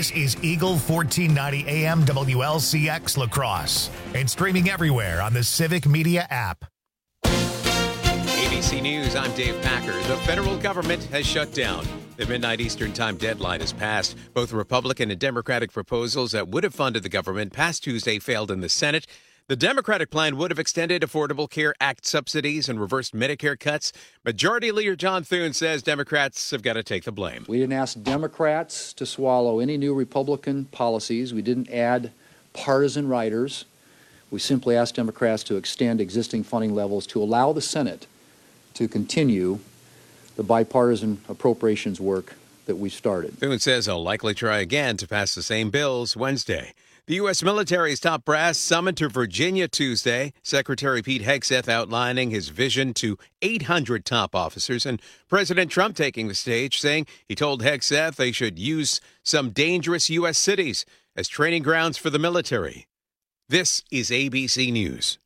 This is Eagle 1490 AM WLCX La Crosse and streaming everywhere on the Civic Media app. ABC News, I'm Dave Packer. The federal government has shut down. The midnight Eastern Time deadline has passed. Both Republican and Democratic proposals that would have funded the government past Tuesday failed in the Senate. The Democratic plan would have extended Affordable Care Act subsidies and reversed Medicare cuts. Majority Leader John Thune says Democrats have got to take the blame. We didn't ask Democrats to swallow any new Republican policies. We didn't add partisan riders. We simply asked Democrats to extend existing funding levels to allow the Senate to continue the bipartisan appropriations work that we started. Thune says he'll likely try again to pass the same bills Wednesday. The U.S. military's top brass summoned to Virginia Tuesday. Secretary Pete Hegseth outlining his vision to 800 top officers, and President Trump taking the stage, saying he told Hegseth they should use some dangerous U.S. cities as training grounds for the military. This is ABC News.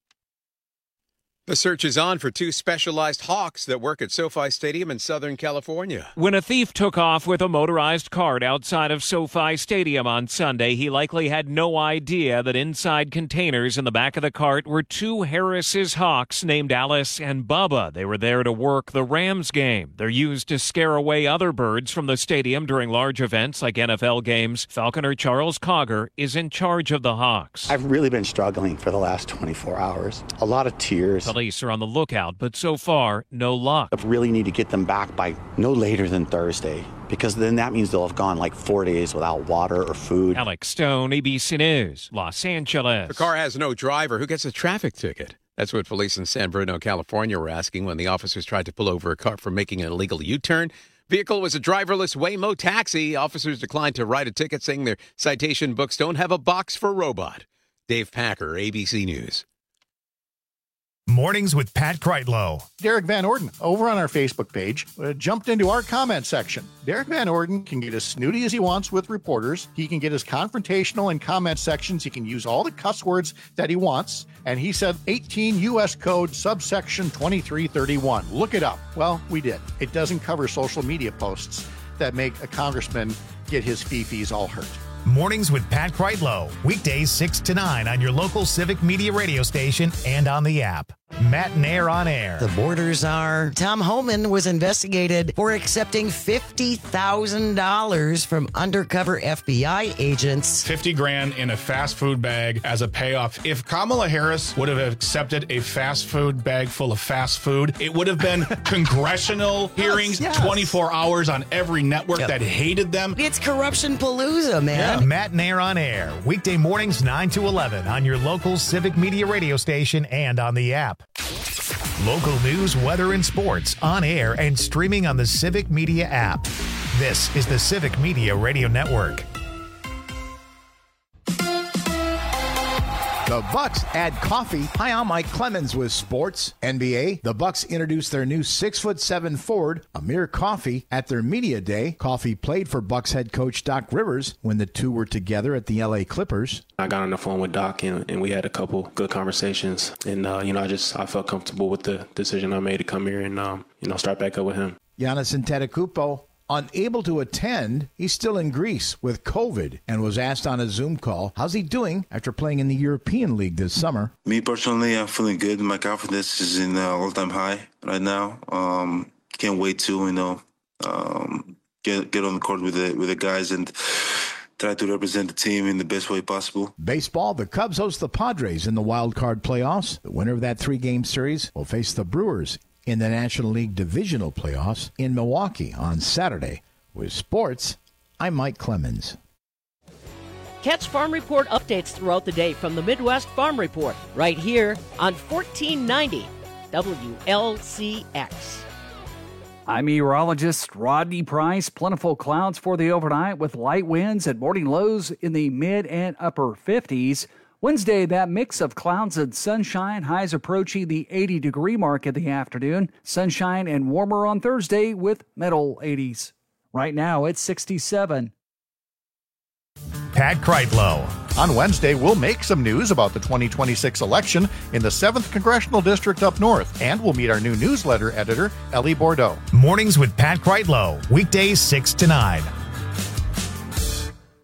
The search is on for two specialized hawks that work at SoFi Stadium in Southern California. When a thief took off with a motorized cart outside of SoFi Stadium on Sunday, he likely had no idea that inside containers in the back of the cart were two Harris's hawks named Alice and Bubba. They were there to work the Rams game. They're used to scare away other birds from the stadium during large events like NFL games. Falconer Charles Cogger is in charge of the hawks. I've really been struggling for the last 24 hours. A lot of tears. Police are on the lookout, but so far, no luck. I really need to get them back by no later than Thursday, because then that means they'll have gone like 4 days without water or food. Alex Stone, ABC News, Los Angeles. The car has no driver. Who gets a traffic ticket? That's what police in San Bruno, California were asking when the officers tried to pull over a car for making an illegal U-turn. Vehicle was a driverless Waymo taxi. Officers declined to write a ticket, saying their citation books don't have a box for robot. Dave Packer, ABC News. Mornings with Pat Kreitlow. Derek Van Orden, over on our Facebook page, jumped into our comment section. Derek Van Orden can get as snooty as he wants with reporters. He can get as confrontational in comment sections. He can use all the cuss words that he wants. And he said 18 U.S. Code subsection 2331. Look it up. Well, we did. It doesn't cover social media posts that make a congressman get his fee-fees all hurt. Mornings with Pat Kreitlow. Weekdays 6 to 9 on your local Civic Media radio station and on the app. Matt and Air on Air. The borders are. Tom Homan was investigated for accepting $50,000 from undercover FBI agents. $50,000 in a fast food bag as a payoff. If Kamala Harris would have accepted a fast food bag full of fast food, it would have been congressional hearings, yes. 24 hours on every network that hated them. It's corruption palooza, man. Yeah. Matt and Air on Air. Weekday mornings 9 to 11 on your local Civic Media radio station and on the app. Local news, weather, and sports on air and streaming on the Civic Media app. This is the Civic Media Radio Network. The Bucks add coffee. Hi, I'm Mike Clemens with Sports. NBA, the Bucks introduced their new 6'7" forward, Amir Coffey, at their media day. Coffey played for Bucks head coach Doc Rivers when the two were together at the LA Clippers. I got on the phone with Doc and we had a couple good conversations. And, I felt comfortable with the decision I made to come here and, start back up with him. Giannis Antetokounmpo, unable to attend, he's still in Greece with COVID and was asked on a Zoom call, how's he doing after playing in the European League this summer? Me personally, I'm feeling good. My confidence is in all-time high right now. Can't wait to, get on the court with the guys and try to represent the team in the best way possible. Baseball, the Cubs host the Padres in the wild card playoffs. The winner of that 3-game series will face the Brewers in the National League Divisional Playoffs in Milwaukee on Saturday. With sports, I'm Mike Clemens. Catch Farm Report updates throughout the day from the Midwest Farm Report right here on 1490 WLCX. I'm meteorologist Rodney Price. Plentiful clouds for the overnight with light winds and morning lows in the mid and upper 50s. Wednesday, that mix of clouds and sunshine, highs approaching the 80-degree mark in the afternoon. Sunshine and warmer on Thursday with middle 80s. Right now, it's 67. Pat Kreitlow. On Wednesday, we'll make some news about the 2026 election in the 7th Congressional District up north, and we'll meet our new newsletter editor, Ellie Bordeaux. Mornings with Pat Kreitlow. Weekdays 6 to 9.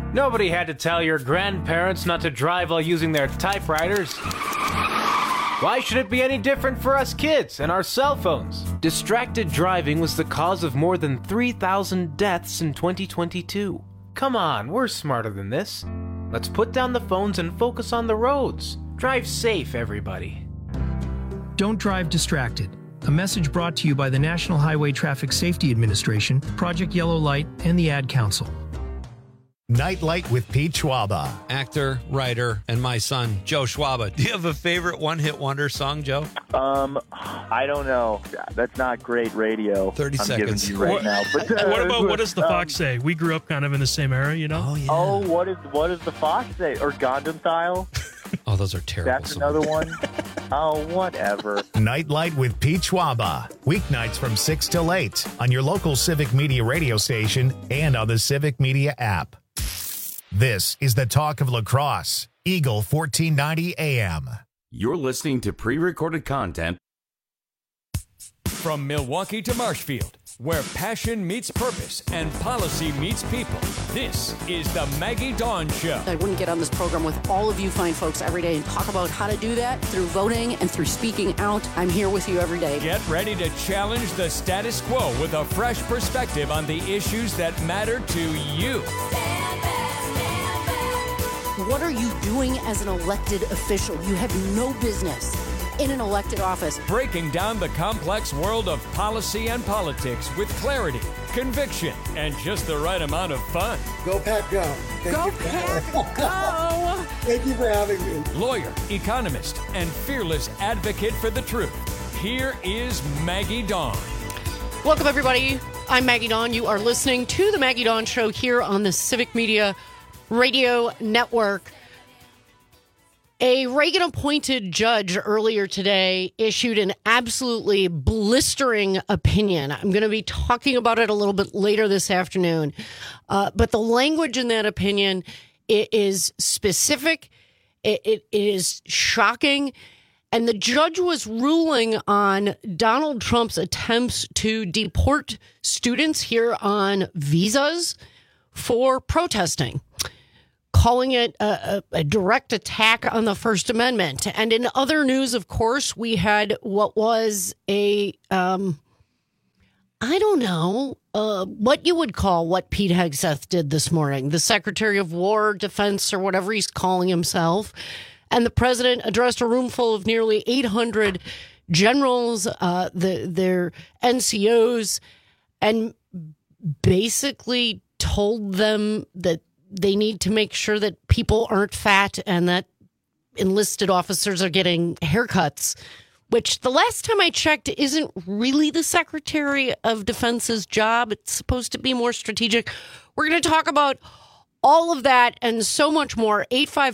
Nobody had to tell your grandparents not to drive while using their typewriters. Why should it be any different for us kids and our cell phones? Distracted driving was the cause of more than 3,000 deaths in 2022. Come on, we're smarter than this. Let's put down the phones and focus on the roads. Drive safe, everybody. Don't drive distracted. A message brought to you by the National Highway Traffic Safety Administration, Project Yellow Light, and the Ad Council. Nightlight with Pete Schwaba. Actor, writer, and my son, Joe Schwaba. Do you have a favorite one-hit wonder song, Joe? I don't know. That's not great radio. 30 seconds. Giving you right now. But, what does the Fox say? We grew up kind of in the same era, you know? Oh, yeah. Oh, what does the Fox say? Or Gundam Style? Oh, those are terrible. That's songs. another one. Oh, whatever. Nightlight with Pete Schwaba. Weeknights from 6 till 8 on your local Civic Media radio station and on the Civic Media app. This is the talk of lacrosse. Eagle 1490 AM. You're listening to pre-recorded content. From Milwaukee to Marshfield, where passion meets purpose and policy meets people. This is the Maggie Dawn Show. I wouldn't get on this program with all of you fine folks every day and talk about how to do that through voting and through speaking out. I'm here with you every day. Get ready to challenge the status quo with a fresh perspective on the issues that matter to you. What are you doing as an elected official? You have no business in an elected office. Breaking down the complex world of policy and politics with clarity, conviction, and just the right amount of fun. Go Pack Go. Go Pack Go. Thank you for having me. Lawyer, economist, and fearless advocate for the truth. Here is Maggie Dawn. Welcome, everybody. I'm Maggie Dawn. You are listening to the Maggie Dawn Show here on the Civic Media Radio Network. A Reagan-appointed judge earlier today issued an absolutely blistering opinion. I'm going to be talking about it a little bit later this afternoon. But the language in that opinion is specific. It is shocking. And the judge was ruling on Donald Trump's attempts to deport students here on visas for protesting, calling it a direct attack on the First Amendment. And in other news, of course, we had what was what you would call what Pete Hegseth did this morning, the Secretary of War, Defense, or whatever he's calling himself. And the president addressed a room full of nearly 800 generals, their NCOs, and basically told them that they need to make sure that people aren't fat and that enlisted officers are getting haircuts, which the last time I checked isn't really the Secretary of Defense's job. It's supposed to be more strategic. We're going to talk about all of that and so much more.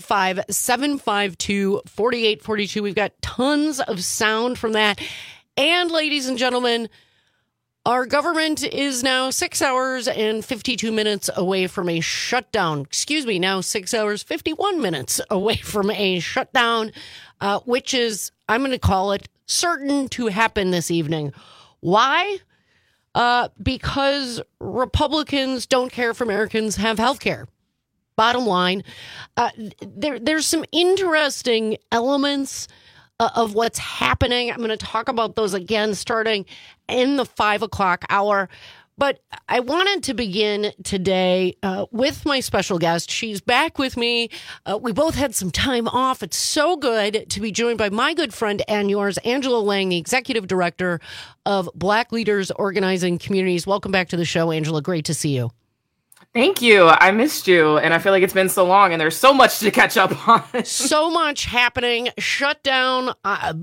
855-752-4842. We've got tons of sound from that. And ladies and gentlemen, our government is now 6 hours and 52 minutes away from a shutdown. Excuse me, now 6 hours, 51 minutes away from a shutdown, which is, I'm going to call it, certain to happen this evening. Why? Because Republicans don't care if Americans have health care. Bottom line, there's some interesting elements of what's happening. I'm going to talk about those again starting in the 5 o'clock hour. But I wanted to begin today with my special guest. She's back with me. We both had some time off. It's so good to be joined by my good friend and yours, Angela Lang, the Executive Director of Black Leaders Organizing Communities. Welcome back to the show, Angela. Great to see you. Thank you. I missed you, and I feel like it's been so long, and there's so much to catch up on. So much happening. Shutdown,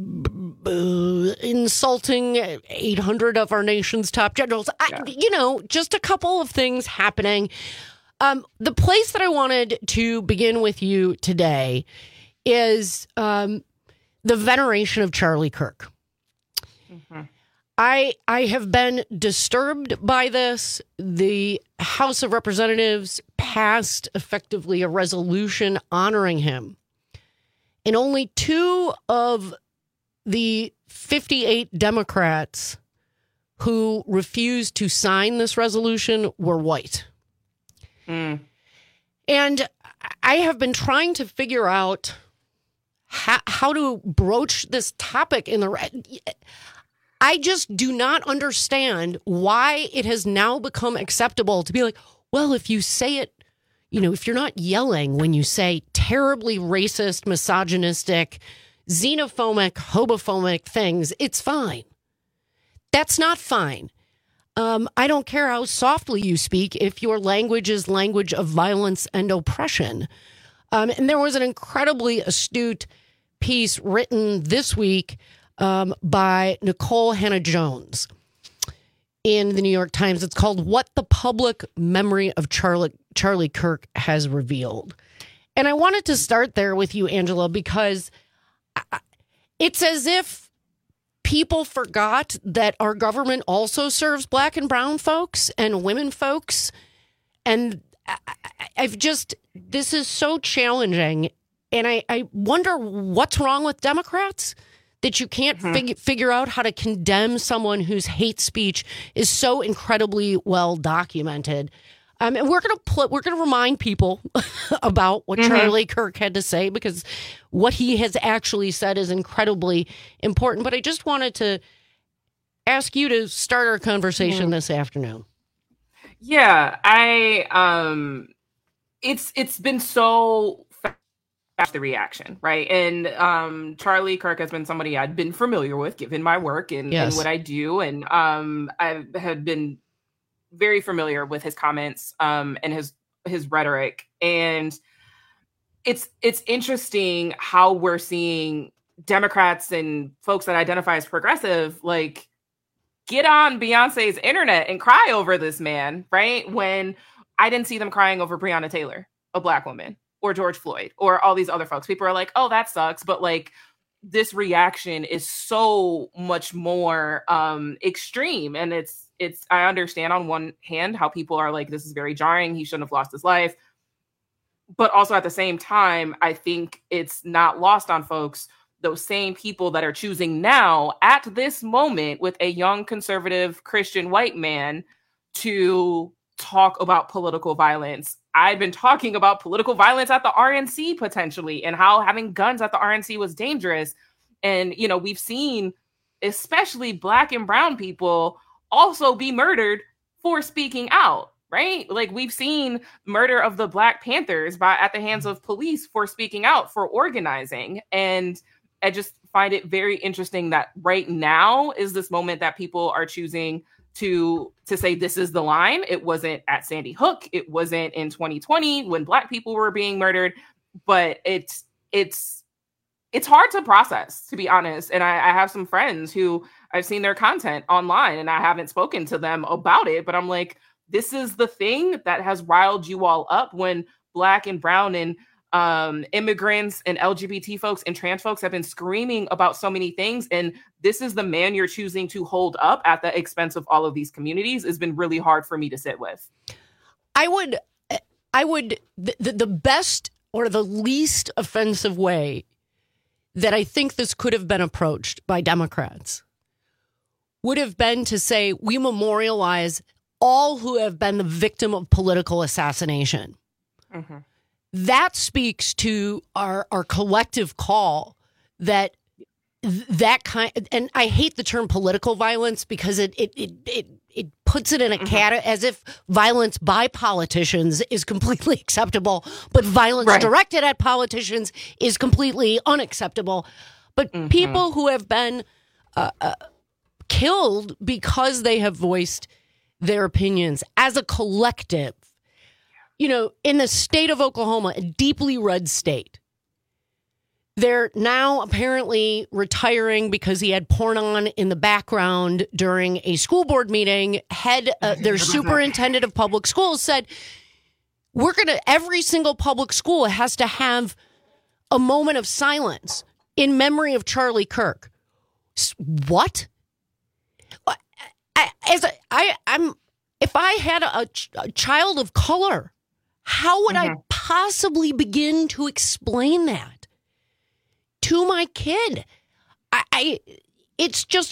insulting 800 of our nation's top generals. Just a couple of things happening. The place that I wanted to begin with you today is the veneration of Charlie Kirk. Mm-hmm. I have been disturbed by this. The House of Representatives passed effectively a resolution honoring him. And only 2 of the 58 Democrats who refused to sign this resolution were white. Mm. And I have been trying to figure out how to broach this topic in the... I just do not understand why it has now become acceptable to be like, well, if you say it, if you're not yelling when you say terribly racist, misogynistic, xenophobic, homophobic things, it's fine. That's not fine. I don't care how softly you speak if your language is language of violence and oppression. And there was an incredibly astute piece written this week by Nicole Hannah-Jones in the New York Times. It's called What the Public Memory of Charlie Kirk Has Revealed. And I wanted to start there with you, Angela, because it's as if people forgot that our government also serves black and brown folks and women folks. And this is so challenging. And I wonder what's wrong with Democrats that you can't figure out how to condemn someone whose hate speech is so incredibly well documented. And we're gonna remind people about what Charlie Kirk had to say, because what he has actually said is incredibly important. But I just wanted to ask you to start our conversation this afternoon. Yeah, it's been so fast, the reaction, right? And Charlie Kirk has been somebody I'd been familiar with, given my work and what I do, and I had been very familiar with his comments and his rhetoric. And it's interesting how we're seeing Democrats and folks that identify as progressive, like, get on Beyonce's internet and cry over this man, right? When I didn't see them crying over Breonna Taylor, a black woman, or George Floyd, or all these other folks. People are like, oh, that sucks. But like, this reaction is so much more extreme. And I understand on one hand how people are like, this is very jarring. He shouldn't have lost his life. But also at the same time, I think it's not lost on folks, those same people that are choosing now at this moment with a young conservative Christian white man to talk about political violence. I've been talking about political violence at the RNC potentially, and how having guns at the RNC was dangerous. And, we've seen especially black and brown people also be murdered for speaking out, right? Like, we've seen murder of the Black Panthers at the hands of police for speaking out, for organizing. And I just find it very interesting that right now is this moment that people are choosing to say this is the line. It wasn't at Sandy Hook. It wasn't in 2020 when black people were being murdered. But it's hard to process, to be honest. And I have some friends who I've seen their content online and I haven't spoken to them about it. But I'm like, this is the thing that has riled you all up when black and brown and immigrants and LGBT folks and trans folks have been screaming about so many things. And this is the man you're choosing to hold up at the expense of all of these communities. Has been really hard for me to sit with. I would, the best or the least offensive way that I think this could have been approached by Democrats would have been to say, we memorialize all who have been the victim of political assassination. Mm-hmm. That speaks to our collective call that kind, and I hate the term political violence because it puts it in a as if violence by politicians is completely acceptable, but violence directed at politicians is completely unacceptable. But people who have been killed because they have voiced their opinions as a collective, in the state of Oklahoma, a deeply red state, they're now apparently retiring because he had porn on in the background during a school board meeting. Their superintendent of public schools said, every single public school has to have a moment of silence in memory of Charlie Kirk. What? If I had a child of color, how would I possibly begin to explain that to my kid? It's just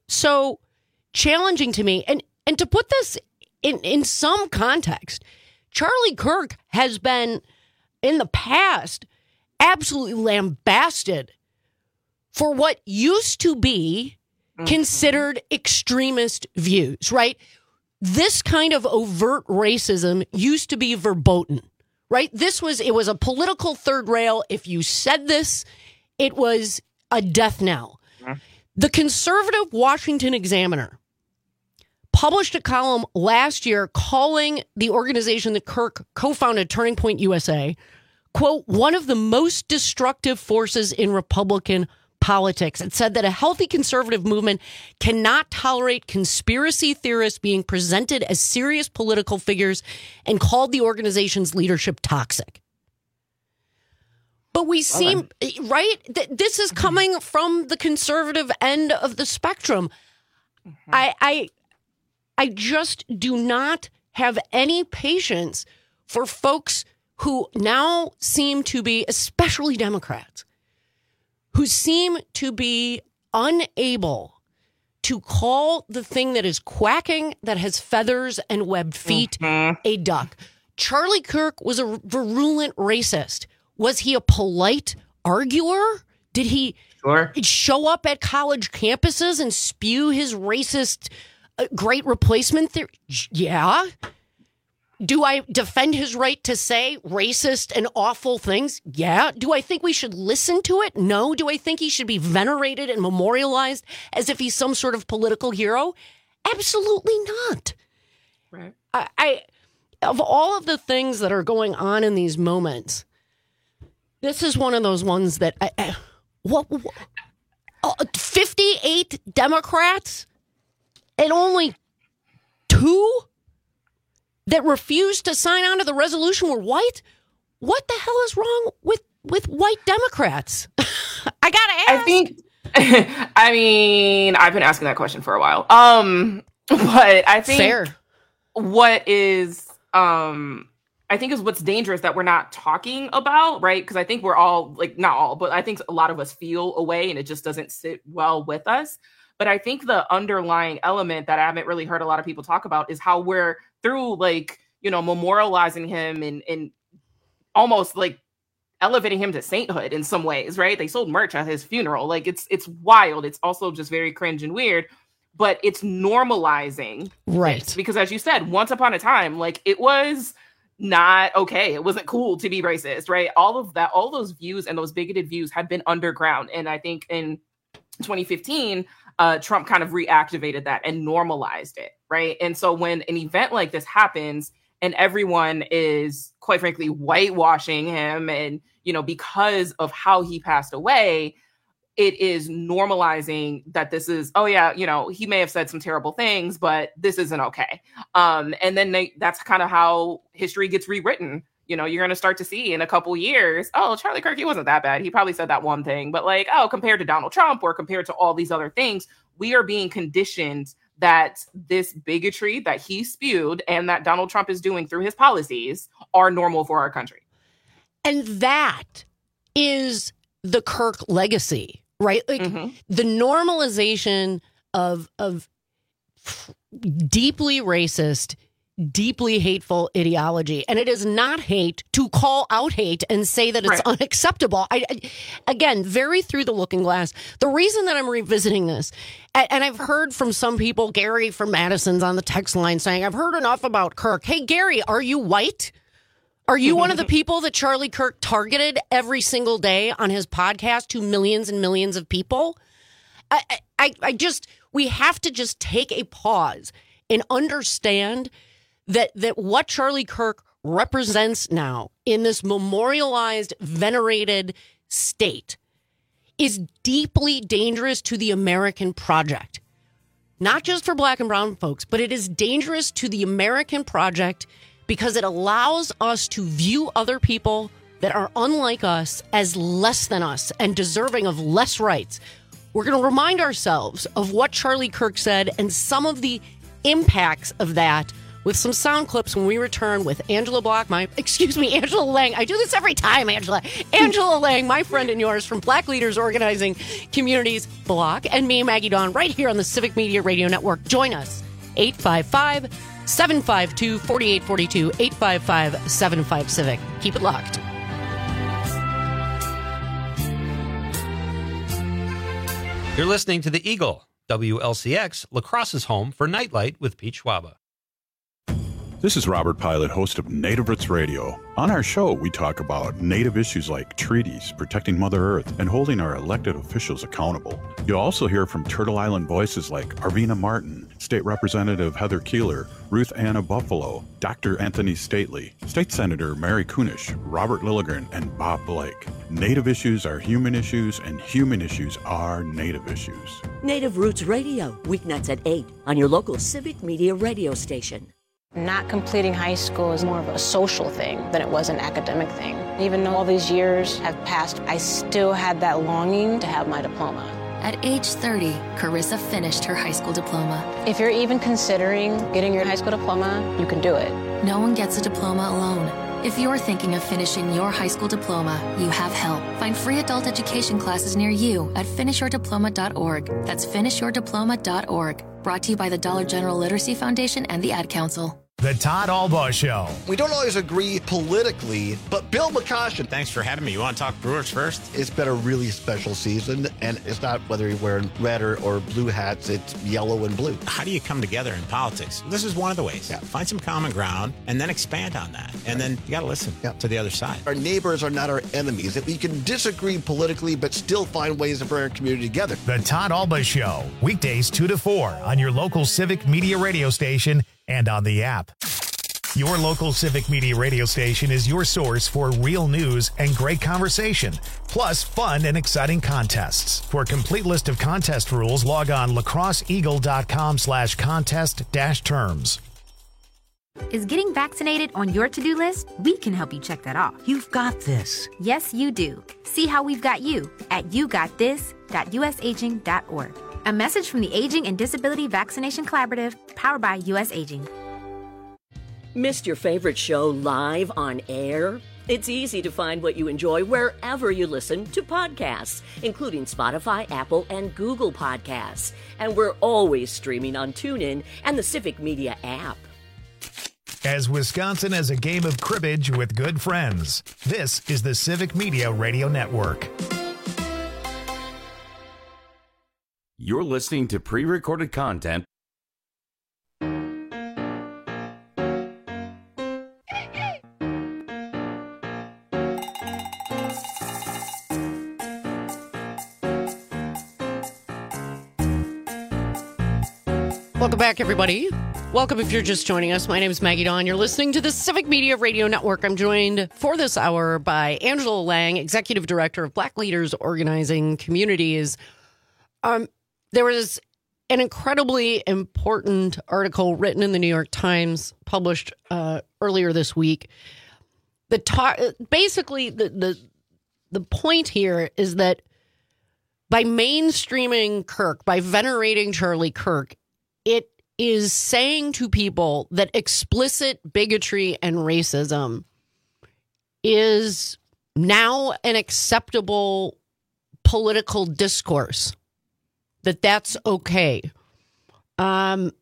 so challenging to me. And to put this in some context, Charlie Kirk has been, in the past, absolutely lambasted for what used to be considered extremist views, right? This kind of overt racism used to be verboten, right? It was a political third rail. If you said this, it was a death knell. The conservative Washington Examiner published a column last year calling the organization that Kirk co-founded, Turning Point USA, quote, one of the most destructive forces in Republican politics. It said that a healthy conservative movement cannot tolerate conspiracy theorists being presented as serious political figures and called the organization's leadership toxic. But we seem, right? This is coming from the conservative end of the spectrum. I just do not have any patience for folks who now seem to be, especially Democrats, who seem to be unable to call the thing that is quacking, that has feathers and webbed feet, a duck. Charlie Kirk was a virulent racist. Was he a polite arguer? Did he show up at college campuses and spew his racist great replacement theory? Yeah. Do I defend his right to say racist and awful things? Yeah. Do I think we should listen to it? No. Do I think he should be venerated and memorialized as if he's some sort of political hero? Absolutely not. Right. I of all of the things that are going on in these moments, this is one of those ones that 58 Democrats and only 2 that refused to sign on to the resolution were white. What the hell is wrong with white Democrats? I gotta ask. I think. I mean, I've been asking that question for a while. But I think fair. What is I think is what's dangerous that we're not talking about, right? Because I think we're all, like, not all, but I think a lot of us feel a way and it just doesn't sit well with us. But I think the underlying element that I haven't really heard a lot of people talk about is how we're through, like, you know, memorializing him and almost like elevating him to sainthood in some ways, right? They sold merch at his funeral. Like, it's wild. It's also just very cringe and weird, but it's normalizing. Right. This. Because as you said, once upon a time, like, it was not okay. It wasn't cool to be racist, right? All of that, all those views and those bigoted views had been underground. And I think in 2015, Trump kind of reactivated that and normalized it, right? And so when an event like this happens and everyone is, quite frankly, whitewashing him and, you know, because of how he passed away, it is normalizing that this is, oh yeah, you know, he may have said some terrible things, but this isn't okay. And then that's kind of how history gets rewritten. You know, you're going to start to see in a couple years, oh, Charlie Kirk, he wasn't that bad. He probably said that one thing, but like, oh, compared to Donald Trump or compared to all these other things, we are being conditioned that this bigotry that he spewed and that Donald Trump is doing through his policies are normal for our country. And that is the Kirk legacy, right? Like the normalization of deeply racist, deeply hateful ideology. And it is not hate to call out hate and say that it's unacceptable. I again, very through the looking glass. The reason that I'm revisiting this, and I've heard from some people, Gary from Madison's on the text line saying, I've heard enough about Kirk. Hey, Gary, are you white? Are you one of the people that Charlie Kirk targeted every single day on his podcast to millions and millions of people? We have to just take a pause and understand that what Charlie Kirk represents now in this memorialized, venerated state is deeply dangerous to the American project. Not just for black and brown folks, but it is dangerous to the American project because it allows us to view other people that are unlike us as less than us and deserving of less rights. We're going to remind ourselves of what Charlie Kirk said and some of the impacts of that with some sound clips when we return with Angela Lang. I do this every time, Angela. Angela Lang, my friend and yours from Black Leaders Organizing Communities Block, and me, Maggie Dawn, right here on the Civic Media Radio Network. Join us, 855 752-4842, 855-75-CIVIC. Keep it locked. You're listening to The Eagle, WLCX, La Crosse's home for Nightlight with Pete Schwaba. This is Robert Pilot, host of Native Roots Radio. On our show, we talk about Native issues like treaties, protecting Mother Earth, and holding our elected officials accountable. You'll also hear from Turtle Island voices like Arvina Martin, State Representative Heather Keeler, Ruth Anna Buffalo, Dr. Anthony Stately, State Senator Mary Kunish, Robert Lilligren, and Bob Blake. Native issues are human issues, and human issues are Native issues. Native Roots Radio, weeknights at 8 on your local civic media radio station. Not completing high school is more of a social thing than it was an academic thing. Even though all these years have passed, I still had that longing to have my diploma. At age 30, Carissa finished her high school diploma. If you're even considering getting your high school diploma, you can do it. No one gets a diploma alone. If you're thinking of finishing your high school diploma, you have help. Find free adult education classes near you at finishyourdiploma.org. That's finishyourdiploma.org. Brought to you by the Dollar General Literacy Foundation and the Ad Council. The Todd Albaugh Show. We don't always agree politically, but Bill McCoshen. Thanks for having me. You want to talk Brewers first? It's been a really special season, and it's not whether you're wearing red or blue hats, it's yellow and blue. How do you come together in politics? This is one of the ways. Yeah. Find some common ground and then expand on that. And then you got to listen to the other side. Our neighbors are not our enemies. That we can disagree politically, but still find ways to bring our community together. The Todd Albaugh Show, weekdays 2 to 4 on your local Civic Media radio station and on the app. Your local Civic Media radio station is your source for real news and great conversation, plus fun and exciting contests. For a complete list of contest rules, log on lacrosseeagle.com/contest-terms. Is getting vaccinated on your to-do list? We can help you check that off. You've got this. Yes, you do. See how we've got you at yougotthis.usaging.org. A message from the Aging and Disability Vaccination Collaborative, powered by U.S. Aging. Missed your favorite show live on air? It's easy to find what you enjoy wherever you listen to podcasts, including Spotify, Apple, and Google Podcasts. And we're always streaming on TuneIn and the Civic Media app. As Wisconsin has a game of cribbage with good friends, this is the Civic Media Radio Network. You're listening to pre-recorded content. Welcome back, everybody. Welcome if you're just joining us. My name is Maggie Dawn. You're listening to the Civic Media Radio Network. I'm joined for this hour by Angela Lang, Executive Director of Black Leaders Organizing Communities. There was an incredibly important article written in the New York Times, published earlier this week. Basically, the point here is that by mainstreaming Kirk, by venerating Charlie Kirk, it is saying to people that explicit bigotry and racism is now an acceptable political discourse, that's okay. And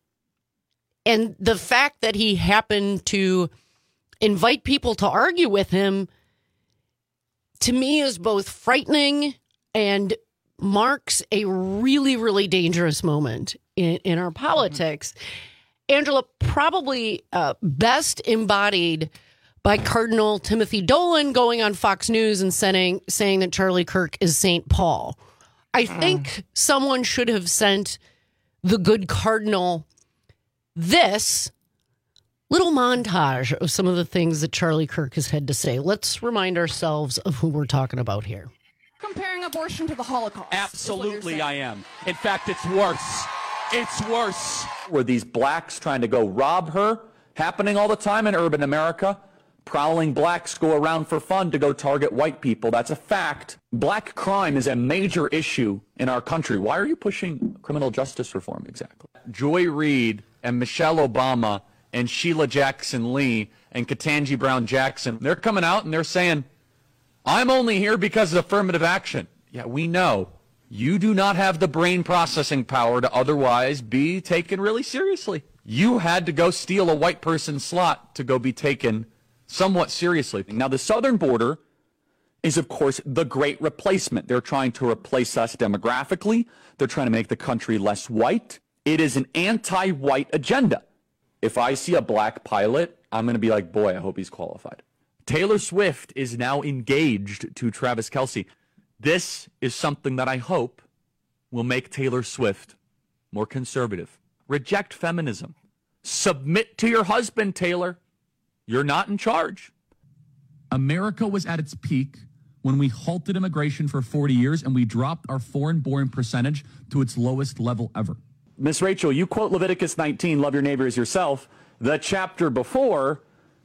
the fact that he happened to invite people to argue with him, to me, is both frightening and marks a really, really dangerous moment in our politics. Angela, probably best embodied by Cardinal Timothy Dolan going on Fox News and saying that Charlie Kirk is St. Paul. I think someone should have sent the good Cardinal this little montage of some of the things that Charlie Kirk has had to say. Let's remind ourselves of who we're talking about here. Comparing abortion to the Holocaust. Absolutely, I am. In fact, it's worse. It's worse. Were these blacks trying to go rob her? Happening all the time in urban America. Prowling blacks go around for fun to go target white people. That's a fact. Black crime is a major issue in our country. Why are you pushing criminal justice reform exactly? Joy Reid and Michelle Obama and Sheila Jackson Lee and Ketanji Brown Jackson, they're coming out and they're saying, I'm only here because of affirmative action. Yeah, we know. You do not have the brain processing power to otherwise be taken really seriously. you had to go steal a white person's slot to go be taken somewhat seriously. Now, the southern border is, of course, the great replacement. They're trying to replace us demographically. They're trying to make the country less white. It is an anti-white agenda. If I see a black pilot, I'm going to be like, boy, I hope he's qualified. Taylor Swift is now engaged to Travis Kelce. This is something that I hope will make Taylor Swift more conservative. Reject feminism. Submit to your husband, Taylor. You're not in charge. America was at its peak when we halted immigration for 40 years and we dropped our foreign-born percentage to its lowest level ever. Miss Rachel, you quote Leviticus 19, love your neighbor as yourself. The chapter before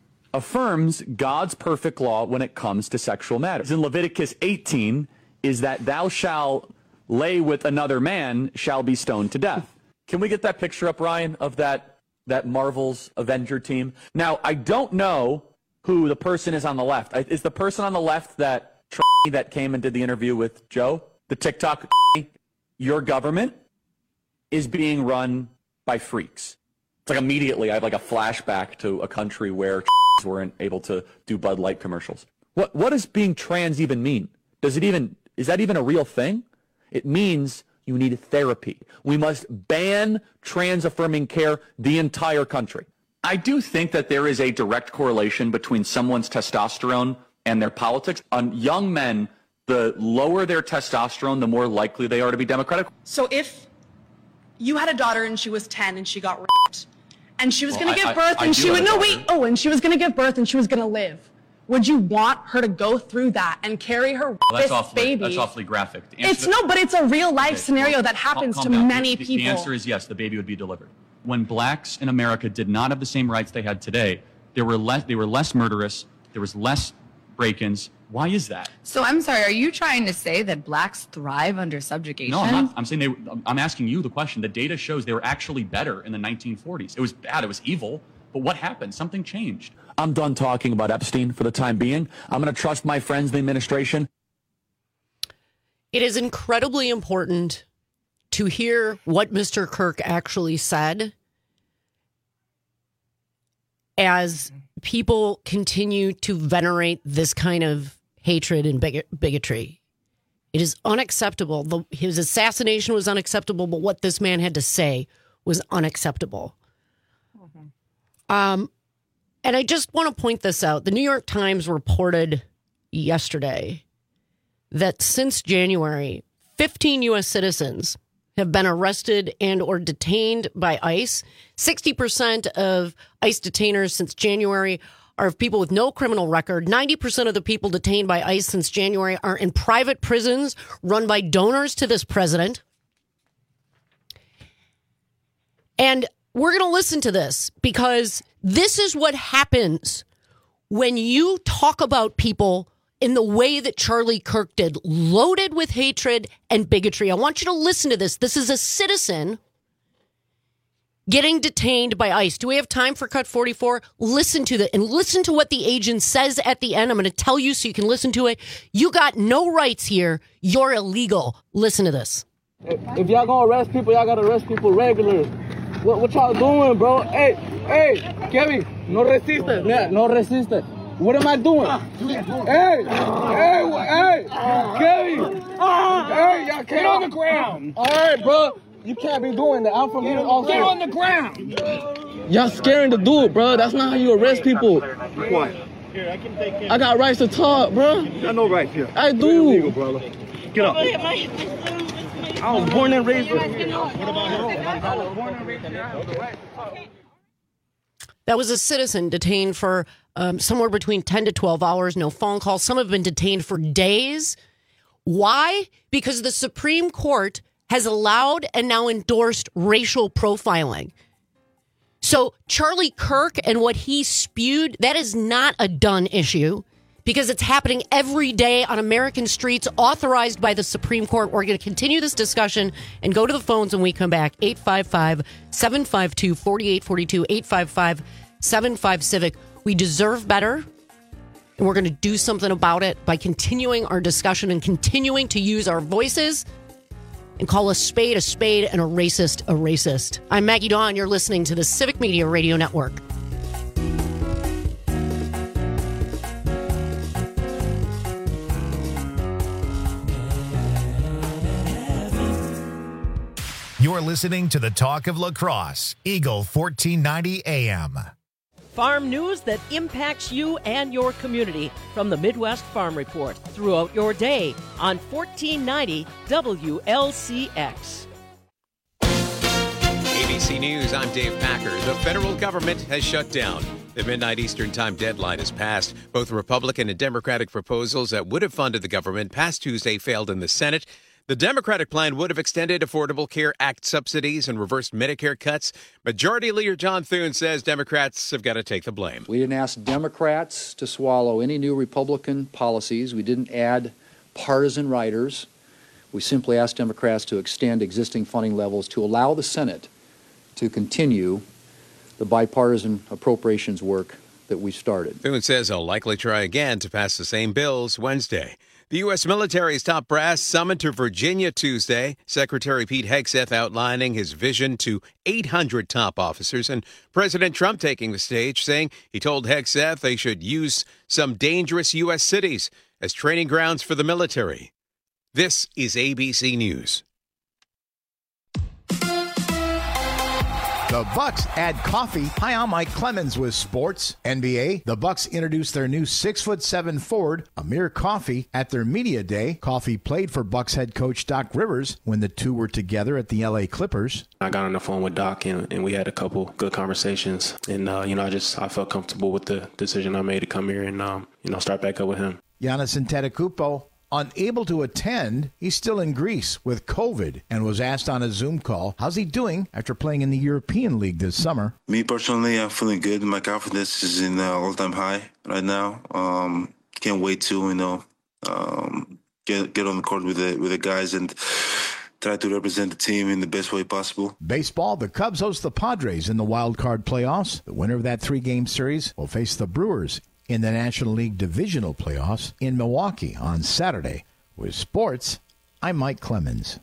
affirms God's perfect law when it comes to sexual matters. In Leviticus 18 is that thou shalt lay with another man shall be stoned to death. Can we get that picture up, Ryan, of that Marvel's Avenger team? Now, I don't know who the person is on the left. Is the person on the left that came and did the interview with Joe? The TikTok? Your government is being run by freaks. It's like immediately I have like a flashback to a country where weren't able to do Bud Light commercials. What does being trans even mean? Is that even a real thing? It means you need therapy. We must ban trans-affirming care the entire country. I do think that there is a direct correlation between someone's testosterone and their politics. On young men, the lower their testosterone, the more likely they are to be Democratic. So if you had a daughter and she was 10 and she got raped, and she was going to give birth, and she would and she was going to give birth and she was going to live, would you want her to go through that and carry her baby? That's awfully graphic. It's a real life scenario that happens to many people. The answer is yes, the baby would be delivered. When blacks in America did not have the same rights they had today, they were less murderous, there was less break-ins. Why is that? So I'm sorry, are you trying to say that blacks thrive under subjugation? No, I'm not. I'm saying I'm asking you the question. The data shows they were actually better in the 1940s. It was bad, it was evil, but what happened? Something changed. I'm done talking about Epstein for the time being. I'm going to trust my friends in the administration. It is incredibly important to hear what Mr. Kirk actually said as people continue to venerate this kind of hatred and bigotry. It is unacceptable. His assassination was unacceptable, but what this man had to say was unacceptable. And I just want to point this out. The New York Times reported yesterday that since January, 15 U.S. citizens have been arrested and or detained by ICE. 60% of ICE detainers since January are people with no criminal record. 90% of the people detained by ICE since January are in private prisons run by donors to this president. And we're going to listen to this because this is what happens when you talk about people in the way that Charlie Kirk did, loaded with hatred and bigotry. I want you to listen to this. This is a citizen getting detained by ICE. Do we have time for Cut 44? Listen to and listen to what the agent says at the end. I'm going to tell you so you can listen to it. You got no rights here. You're illegal. Listen to this. If y'all going to arrest people, y'all got to arrest people regular. What y'all doing, bro? Hey, Kevin, no resiste. No resiste. What am I doing? Hey, Kevin. Hey, y'all can't. Get on the ground. All right, bro. You can't be doing that. I'm from here also. Get on the ground. Y'all scaring the dude, bro. That's not how you arrest people. Quiet. Here, I can take care. I got rights to talk, bro. I got no rights here. I do. Illegal, brother. Get up. I was born and raised here. What about him? I was born and raised here. That was a citizen detained for somewhere between 10 to 12 hours, no phone calls. Some have been detained for days. Why? Because the Supreme Court has allowed and now endorsed racial profiling. So Charlie Kirk and what he spewed, that is not a done issue because it's happening every day on American streets, authorized by the Supreme Court. We're going to continue this discussion and go to the phones when we come back. 855-752-4842, 855-75-CIVIC. We deserve better, and we're going to do something about it by continuing our discussion and continuing to use our voices and call a spade and a racist a racist. I'm Maggie Dawn. You're listening to the Civic Media Radio Network. You're listening to the Talk of La Crosse, Eagle 1490 AM. Farm news that impacts you and your community from the Midwest Farm Report throughout your day on 1490 WLCX. ABC News, I'm Dave Packer. The federal government has shut down. The midnight Eastern Time deadline has passed. Both Republican and Democratic proposals that would have funded the government past Tuesday failed in the Senate. The Democratic plan would have extended Affordable Care Act subsidies and reversed Medicare cuts. Majority Leader John Thune says Democrats have got to take the blame. We didn't ask Democrats to swallow any new Republican policies. We didn't add partisan riders. We simply asked Democrats to extend existing funding levels to allow the Senate to continue the bipartisan appropriations work that we started. Thune says he'll likely try again to pass the same bills Wednesday. The U.S. military's top brass summoned to Virginia Tuesday. Secretary Pete Hegseth outlining his vision to 800 top officers, and President Trump taking the stage, saying he told Hegseth they should use some dangerous U.S. cities as training grounds for the military. This is ABC News. The Bucks add coffee. Hi, I'm Mike Clemens with sports. NBA, the Bucks introduced their new 6'7" forward, Amir Coffey, at their media day. Coffey played for Bucks head coach Doc Rivers when the two were together at the LA Clippers. I got on the phone with Doc and we had a couple good conversations. And, I felt comfortable with the decision I made to come here and, start back up with him. Giannis Antetokounmpo, unable to attend, he's still in Greece with COVID and was asked on a Zoom call, how's he doing after playing in the European League this summer? Me personally, I'm feeling good. My confidence is in all-time high right now. Can't wait to, get on the court with the guys and try to represent the team in the best way possible. Baseball, the Cubs host the Padres in the wild card playoffs. The winner of that 3-game series will face the Brewers in the National League Divisional Playoffs in Milwaukee on Saturday. With sports, I'm Mike Clemens.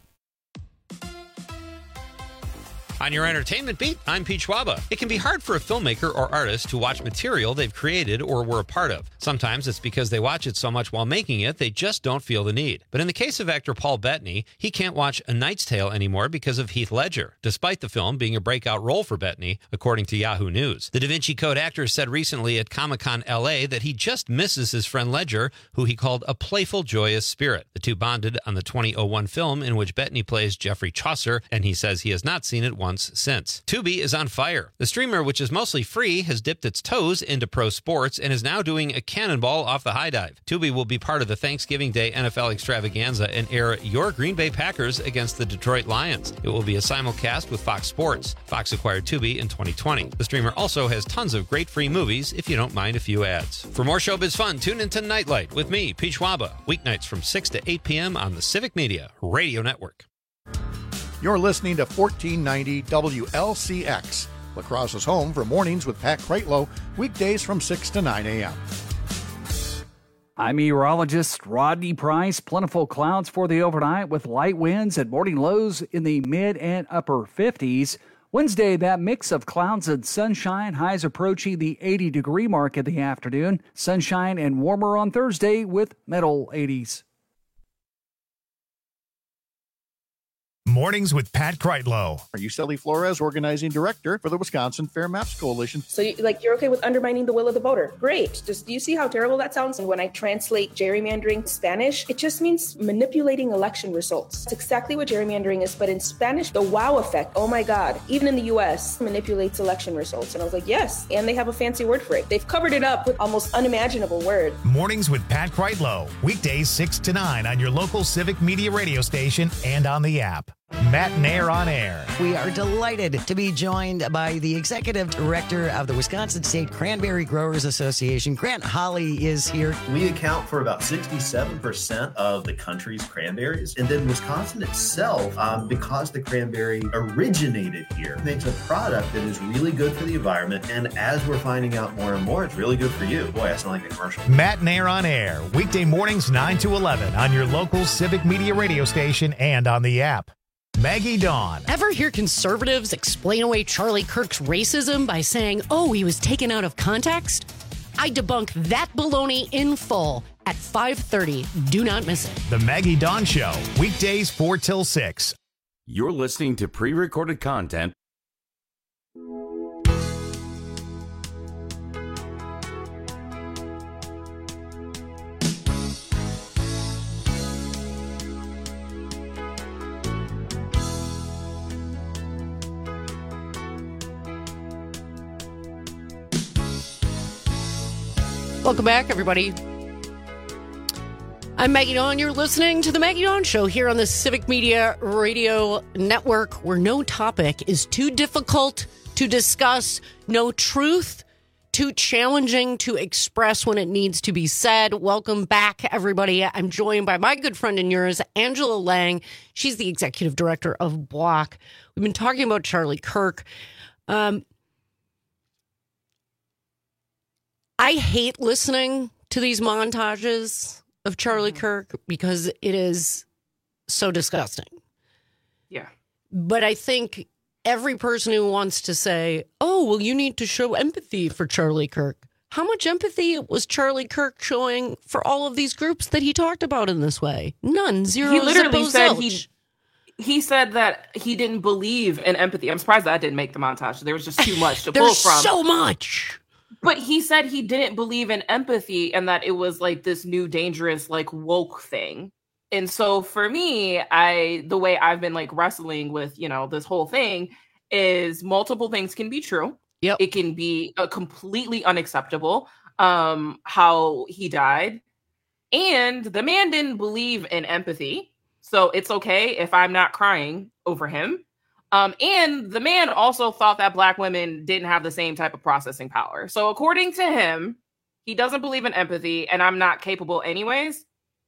On your entertainment beat, I'm Pete Schwaba. It can be hard for a filmmaker or artist to watch material they've created or were a part of. Sometimes it's because they watch it so much while making it, they just don't feel the need. But in the case of actor Paul Bettany, he can't watch A Knight's Tale anymore because of Heath Ledger, despite the film being a breakout role for Bettany, according to Yahoo News. The Da Vinci Code actor said recently at Comic-Con LA that he just misses his friend Ledger, who he called a playful, joyous spirit. The two bonded on the 2001 film in which Bettany plays Geoffrey Chaucer, and he says he has not seen it once since. Tubi is on fire. The streamer, which is mostly free, has dipped its toes into pro sports and is now doing a cannonball off the high dive. Tubi will be part of the Thanksgiving Day NFL extravaganza and air your Green Bay Packers against the Detroit Lions. It will be a simulcast with Fox Sports. Fox acquired Tubi in 2020. The streamer also has tons of great free movies if you don't mind a few ads. For more showbiz fun, tune into Nightlight with me, Pete Schwaba, weeknights from 6 to 8 p.m. on the Civic Media Radio Network. You're listening to 1490 WLCX, La Crosse's home for mornings with Pat Kreitlow, weekdays from 6 to 9 a.m. I'm meteorologist Rodney Price. Plentiful clouds for the overnight with light winds and morning lows in the mid and upper 50s. Wednesday, that mix of clouds and sunshine, highs approaching the 80-degree mark in the afternoon. Sunshine and warmer on Thursday with middle 80s. Mornings with Pat Kreitlow. Are you Sally Flores, organizing director for the Wisconsin Fair Maps Coalition? So you're okay with undermining the will of the voter. Great. Just do you see how terrible that sounds? And when I translate gerrymandering to Spanish, it just means manipulating election results. It's exactly what gerrymandering is, but in Spanish, the wow effect, oh my God, even in the US, manipulates election results. And I was like, yes, and they have a fancy word for it. They've covered it up with almost unimaginable word. Mornings with Pat Kreitlow, weekdays 6 to 9 on your local Civic Media radio station and on the app. Matt and Air on Air. We are delighted to be joined by the executive director of the Wisconsin State Cranberry Growers Association. Grant Holly is here. We account for about 67% of the country's cranberries. And then Wisconsin itself, because the cranberry originated here, makes a product that is really good for the environment. And as we're finding out more and more, it's really good for you. Boy, I sound like a commercial. Matt and Air on Air, weekday mornings 9 to 11 on your local Civic Media radio station and on the app. Maggie Dawn. Ever hear conservatives explain away Charlie Kirk's racism by saying, oh, he was taken out of context? I debunk that baloney in full at 5:30. Do not miss it. The Maggie Dawn Show, weekdays 4 till 6. You're listening to pre-recorded content. Welcome back, everybody. I'm Maggie Dawn. You're listening to The Maggie Dawn Show here on the Civic Media Radio Network, where no topic is too difficult to discuss, no truth too challenging to express when it needs to be said. Welcome back, everybody. I'm joined by my good friend and yours, Angela Lang. She's the executive director of Block. We've been talking about Charlie Kirk. I hate listening to these montages of Charlie Kirk because it is so disgusting. Yeah. But I think every person who wants to say, oh, well, you need to show empathy for Charlie Kirk. How much empathy was Charlie Kirk showing for all of these groups that he talked about in this way? None. Zero. He literally said zilch. he said that he didn't believe in empathy. I'm surprised that didn't make the montage. There was just too much to pull from. There's so much. But he said he didn't believe in empathy and that it was like this new dangerous like woke thing. And so for me, the way I've been like wrestling with, this whole thing is multiple things can be true. Yep. It can be completely unacceptable how he died. And the man didn't believe in empathy. So it's okay if I'm not crying over him. And the man also thought that Black women didn't have the same type of processing power. So according to him, he doesn't believe in empathy and I'm not capable anyways.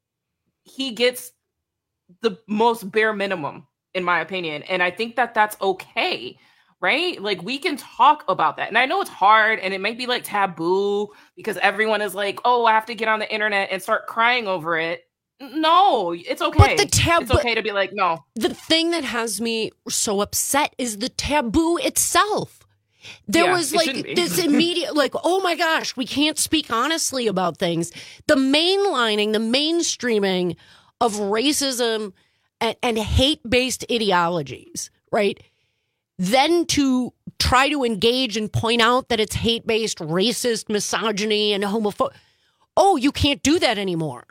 He gets the most bare minimum, in my opinion. And I think that that's okay, right? Like we can talk about that. And I know it's hard and it might be like taboo because everyone is like, oh, I have to get on the internet and start crying over it. No, it's okay. But it's okay to be like, no. The thing that has me so upset is the taboo itself. There was like this immediate, like, oh my gosh, we can't speak honestly about things. The mainlining, the mainstreaming of racism and hate-based ideologies, right? Then to try to engage and point out that it's hate-based, racist, misogyny, and homophobic. Oh, you can't do that anymore.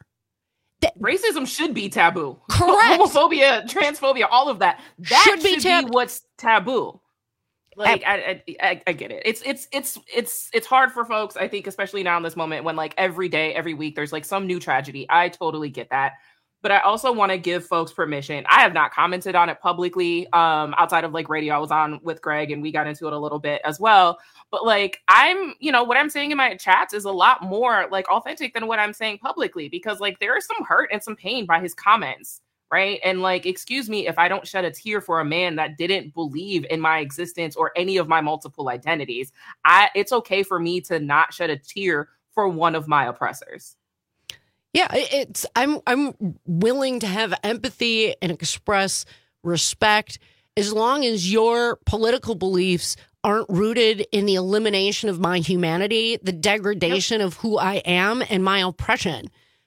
Racism should be taboo. Correct. Homophobia, transphobia, all of that. That should be what's taboo. Like I get it. It's hard for folks, I think, especially now in this moment when like every day, every week, there's like some new tragedy. I totally get that. But I also want to give folks permission. I have not commented on it publicly outside of like radio. I was on with Greg and we got into it a little bit as well. But like what I'm saying in my chats is a lot more like authentic than what I'm saying publicly because like there is some hurt and some pain by his comments. Right. And like, excuse me, if I don't shed a tear for a man that didn't believe in my existence or any of my multiple identities, it's okay for me to not shed a tear for one of my oppressors. Yeah, I'm willing to have empathy and express respect as long as your political beliefs aren't rooted in the elimination of my humanity, the degradation of who I am, and my oppression.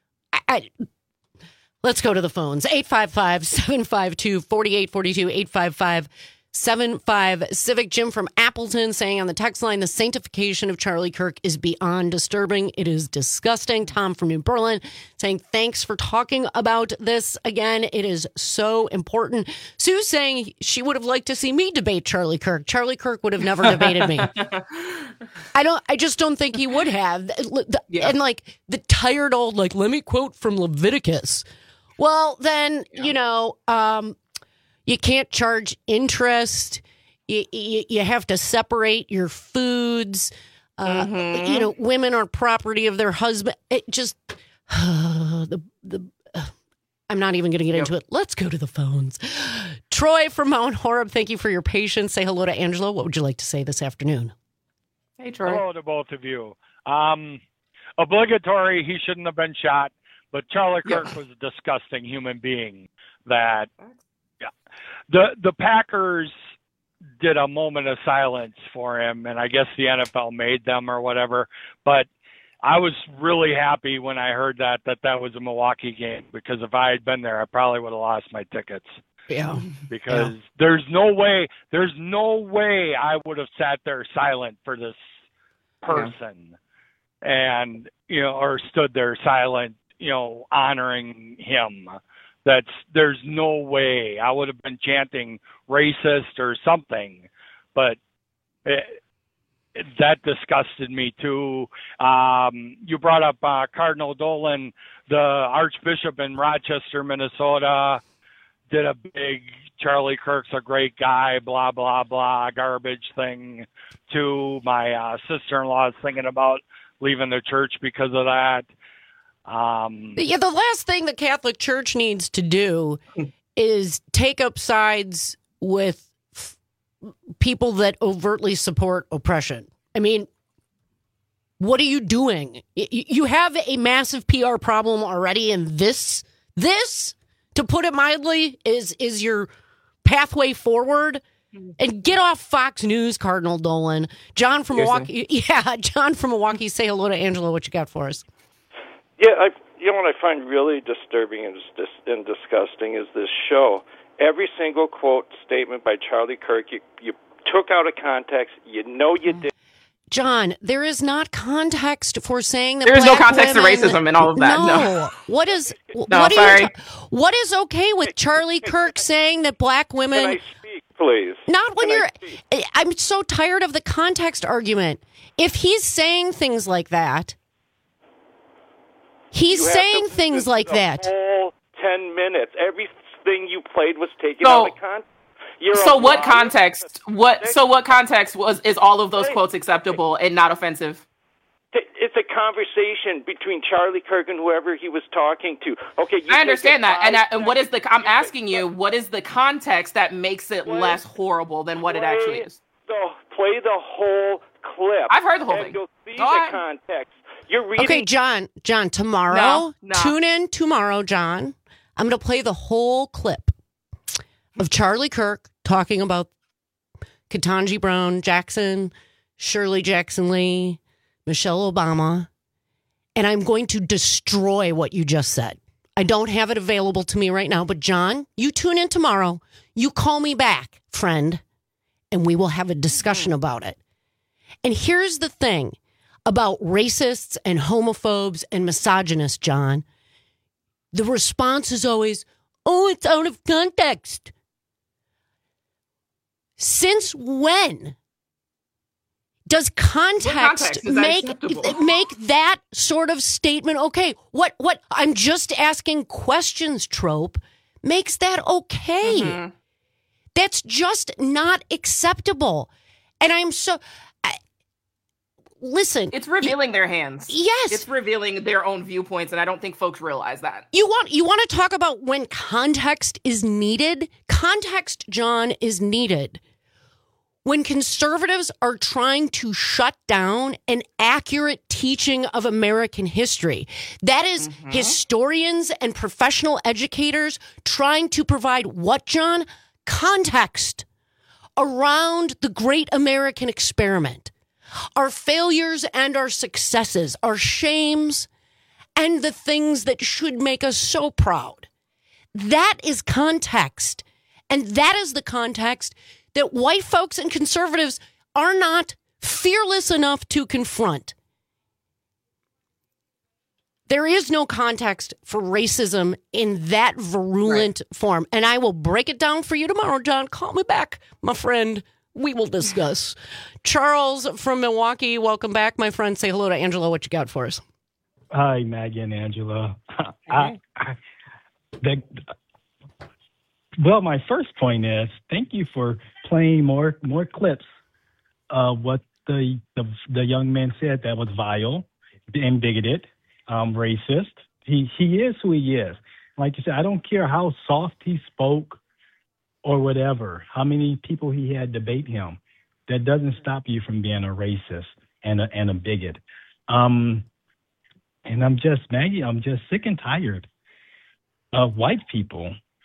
Let's go to the phones. 855-752-4842, 855-75 Civic. Jim from Appleton saying on the text line, the sanctification of Charlie Kirk is beyond disturbing. It is disgusting. Tom from New Berlin saying, thanks for talking about this again. It is so important. Sue saying she would have liked to see me debate Charlie Kirk. Charlie Kirk would have never debated me. I just don't think he would have. Yeah. And like the tired old, like, let me quote from Leviticus. Well, then, you can't charge interest. You have to separate your foods. Women are property of their husband. It just I'm not even going to get into it. Let's go to the phones. Troy from Mount Horeb, thank you for your patience. Say hello to Angela. What would you like to say this afternoon? Hey, Troy. Hello to both of you. Obligatory, he shouldn't have been shot, but Charlie Kirk was a disgusting human being that the Packers did a moment of silence for him, and I guess the NFL made them or whatever. But I was really happy when I heard that was a Milwaukee game, because if I had been there, I probably would have lost my tickets. Yeah. Because there's no way I would have sat there silent for this person and, or stood there silent, honoring him. There's no way. I would have been chanting racist or something, but that disgusted me too. You brought up Cardinal Dolan, the Archbishop in Rochester, Minnesota, did a big Charlie Kirk's a great guy, blah, blah, blah, garbage thing too. My sister-in-law is thinking about leaving the church because of that. The last thing the Catholic Church needs to do is take up sides with people that overtly support oppression. I mean, what are you doing? You have a massive PR problem already, and this, to put it mildly, is your pathway forward. And get off Fox News, Cardinal Dolan. John from Milwaukee. Yeah, John from Milwaukee. Say hello to Angela. What you got for us? Yeah, what I find really disturbing and disgusting is this show. Every single quote statement by Charlie Kirk, you took out of context. You did. John, there is not context for saying that there is no context women, to racism and all of that. No. What is? No, sorry. What is okay with Charlie Kirk saying that black women? Can I speak, please? Not when I'm so tired of the context argument. If he's saying things like that. He's saying things like that. Whole 10 minutes. Everything you played was taken out of context. So what context? What context is all of those quotes acceptable and not offensive? It's a conversation between Charlie Kirk and whoever he was talking to. Okay, I understand that, and what is I'm asking you, what is the context that makes it less horrible than what it actually is? Play the whole clip. I've heard the whole thing. You'll see the context. You're reading. Okay, John, tomorrow, tune in tomorrow, John. I'm going to play the whole clip of Charlie Kirk talking about Ketanji Brown Jackson, Shirley Jackson Lee, Michelle Obama, and I'm going to destroy what you just said. I don't have it available to me right now, but John, you tune in tomorrow. You call me back, friend, and we will have a discussion about it. And here's the thing about racists and homophobes and misogynists, John. The response is always, oh, it's out of context. Since when does context make that sort of statement okay? What I'm just asking questions trope makes that okay. Mm-hmm. That's just not acceptable. And I'm so... Listen, it's revealing their hands. Yes, it's revealing their own viewpoints, and I don't think folks realize that. You want to talk about when context is needed? Context, John, is needed when conservatives are trying to shut down an accurate teaching of American history. That is historians and professional educators trying to provide what, John? Context around the great American experiment. Our failures and our successes, our shames, and the things that should make us so proud. That is context. And that is the context that white folks and conservatives are not fearless enough to confront. There is no context for racism in that virulent form. And I will break it down for you tomorrow, John. Call me back, my friend. We will discuss. Charles from Milwaukee, welcome back, my friend. Say hello to Angela. What you got for us? Hi, Maggie and Angela. Well, my first point is thank you for playing more clips of what the young man said that was vile and bigoted, racist. He is who he is. Like you said, I don't care how soft he spoke or whatever, how many people he had debate him. That doesn't stop you from being a racist and a bigot. And I'm just sick and tired of white people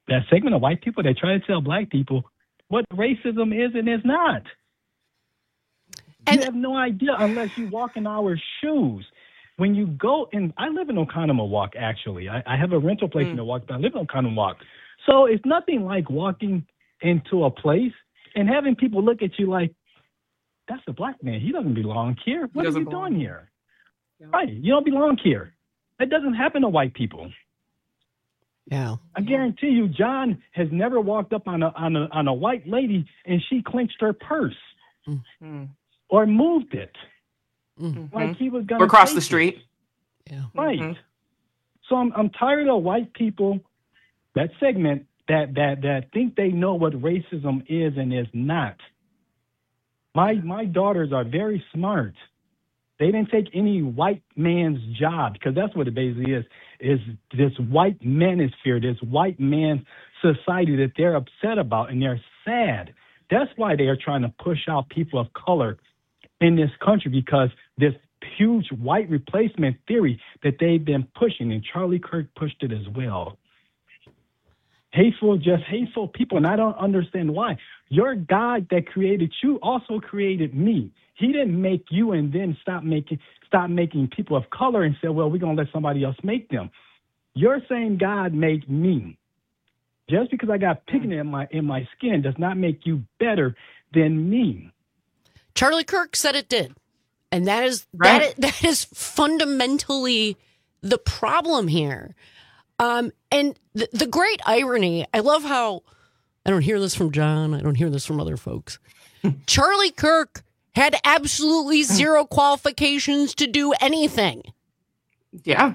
that segment of white people that try to tell black people what racism is and is not. You have no idea unless you walk in our shoes. When you go in, I live in Oconomowoc, actually. I have a rental place in Milwaukee, but I live in Oconomowoc. So it's nothing like walking into a place and having people look at you like, that's a black man. He doesn't belong here. What are you doing here? Yeah. Right. You don't belong here. That doesn't happen to white people. Yeah. I guarantee you, John has never walked up on a white lady and she clenched her purse or moved it like he was going to or cross the street. Yeah. Right. So I'm tired of white people, that segment that think they know what racism is and is not. My daughters are very smart. They didn't take any white man's job, because that's what it basically is this white manosphere, this white man society that they're upset about and they're sad. That's why they are trying to push out people of color in this country, because this huge white replacement theory that they've been pushing, and Charlie Kirk pushed it as well. Hateful people, and I don't understand why. Your God that created you also created me. He didn't make you and then stop making people of color and say, well, we're going to let somebody else make them. Your same God made me. Just because I got pigment in my skin does not make you better than me. Charlie Kirk said it did. And that is that is fundamentally the problem here. And the great irony, I love how, I don't hear this from John, I don't hear this from other folks. Charlie Kirk had absolutely zero qualifications to do anything. Yeah.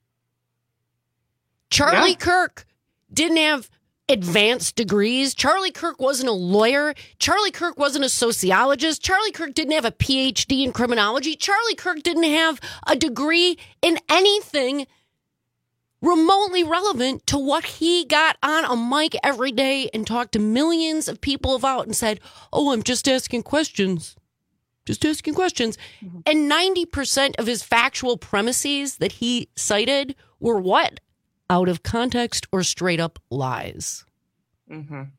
Charlie Kirk didn't have advanced degrees. Charlie Kirk wasn't a lawyer. Charlie Kirk wasn't a sociologist. Charlie Kirk didn't have a PhD in criminology. Charlie Kirk didn't have a degree in anything remotely relevant to what he got on a mic every day and talked to millions of people about and said, oh, I'm just asking questions. Just asking questions. And 90% of his factual premises that he cited were what? Out of context or straight up lies. I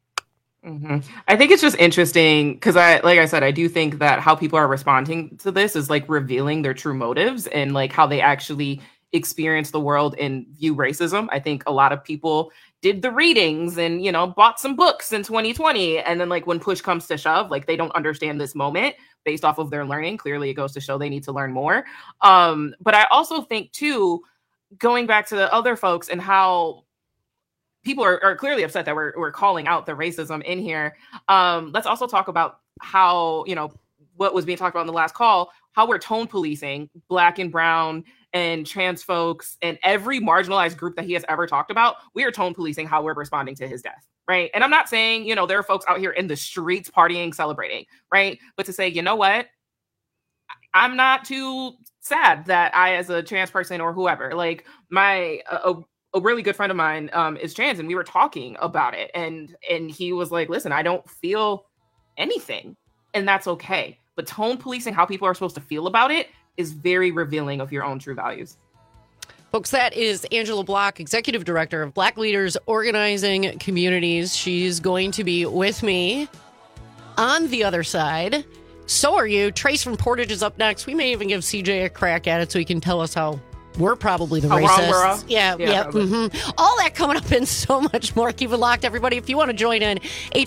think it's just interesting because like I said, I do think that how people are responding to this is like revealing their true motives and like how they actually experience the world and view racism. I think a lot of people did the readings and, you know, bought some books in 2020. And then like when push comes to shove, like they don't understand this moment based off of their learning. Clearly it goes to show they need to learn more. But I also think too, going back to the other folks and how people are clearly upset that we're calling out the racism in here. Let's also talk about how, you know, what was being talked about in the last call, how we're tone policing Black and brown and trans folks and every marginalized group that he has ever talked about. We are tone policing how we're responding to his death, right? And I'm not saying, you know, there are folks out here in the streets partying, celebrating, right? But to say, you know what? I'm not too sad that I, as a trans person or whoever, like a really good friend of mine is trans, and we were talking about it, and he was like, listen, I don't feel anything, and that's okay. But tone policing how people are supposed to feel about it is very revealing of your own true values. Folks, that is Angela Block, Executive Director of Black Leaders Organizing Communities. She's going to be with me on the other side. So are you. Trace from Portage is up next. We may even give CJ a crack at it so he can tell us how we're probably the racists. Yeah. All that coming up and so much more. Keep it locked, everybody. If you want to join in,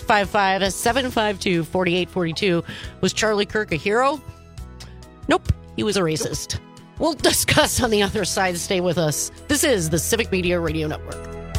855-752-4842. Was Charlie Kirk a hero? Nope. He was a racist. We'll discuss on the other side. Stay with us. This is the Civic Media Radio Network.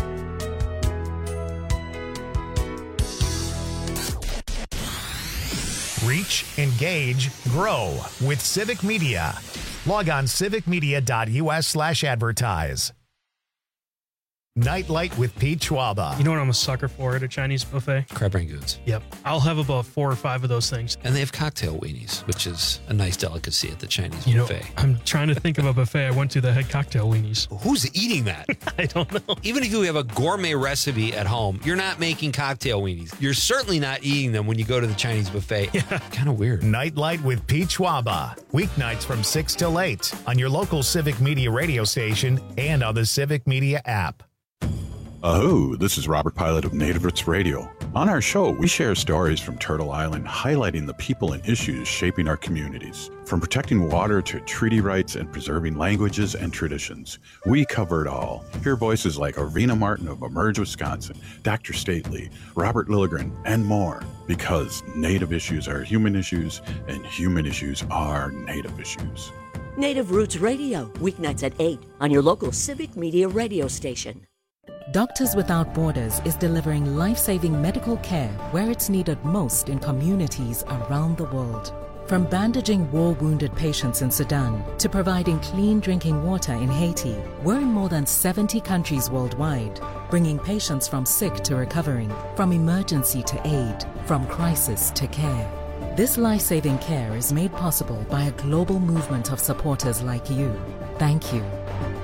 Reach, engage, grow with Civic Media. Log on civicmedia.us/advertise. Nightlight with Pete Schwaba. You know what I'm a sucker for at a Chinese buffet? Crab rangoons. Yep. I'll have about 4 or 5 of those things. And they have cocktail weenies, which is a nice delicacy at the Chinese buffet. I'm trying to think of a buffet I went to that had cocktail weenies. Who's eating that? I don't know. Even if you have a gourmet recipe at home, you're not making cocktail weenies. You're certainly not eating them when you go to the Chinese buffet. Yeah. Kind of weird. Nightlight with Pete Schwaba. Weeknights from 6 till 8 on your local Civic Media radio station and on the Civic Media app. Oh, this is Robert Pilot of Native Roots Radio. On our show, we share stories from Turtle Island highlighting the people and issues shaping our communities. From protecting water to treaty rights and preserving languages and traditions, we cover it all. Hear voices like Arvina Martin of Emerge, Wisconsin, Dr. Stately, Robert Lilligren, and more. Because Native issues are human issues, and human issues are Native issues. Native Roots Radio, weeknights at 8 on your local Civic Media radio station. Doctors Without Borders is delivering life-saving medical care where it's needed most in communities around the world. From bandaging war-wounded patients in Sudan to providing clean drinking water in Haiti, we're in more than 70 countries worldwide, bringing patients from sick to recovering, from emergency to aid, from crisis to care. This life-saving care is made possible by a global movement of supporters like you. Thank you.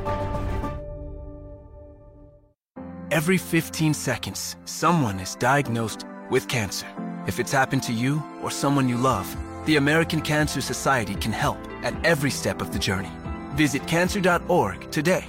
Every 15 seconds, someone is diagnosed with cancer. If it's happened to you or someone you love, the American Cancer Society can help at every step of the journey. Visit cancer.org today.